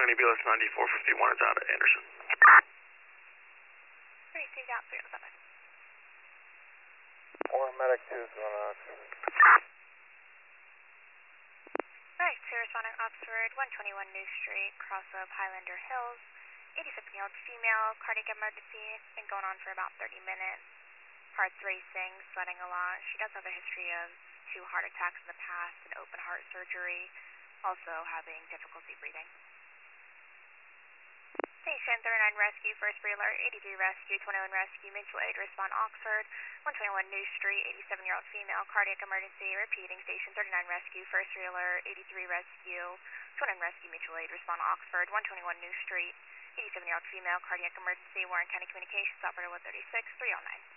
County BLS 9451 is out at Anderson. 36 out 307. Medic 2 is going on Oxford. Medic 2 responding Oxford, 121 New Street, cross of Highlander Hills. 87-year-old female, cardiac emergency, been going on for about 30 minutes. Heart's racing, sweating a lot. She does have a history of 2 heart attacks in the past and open heart surgery, also having difficulty breathing. Station 39 Rescue, first free alert, 83 Rescue, 21 Rescue, mutual aid, respond Oxford, 121 New Street, 87-year-old female, cardiac emergency, repeating, Station 39 Rescue, first free alert, 83 Rescue, 21 Rescue, mutual aid, respond Oxford, 121 New Street, 87-year-old female, cardiac emergency, Warren County Communications, operator 136, 309.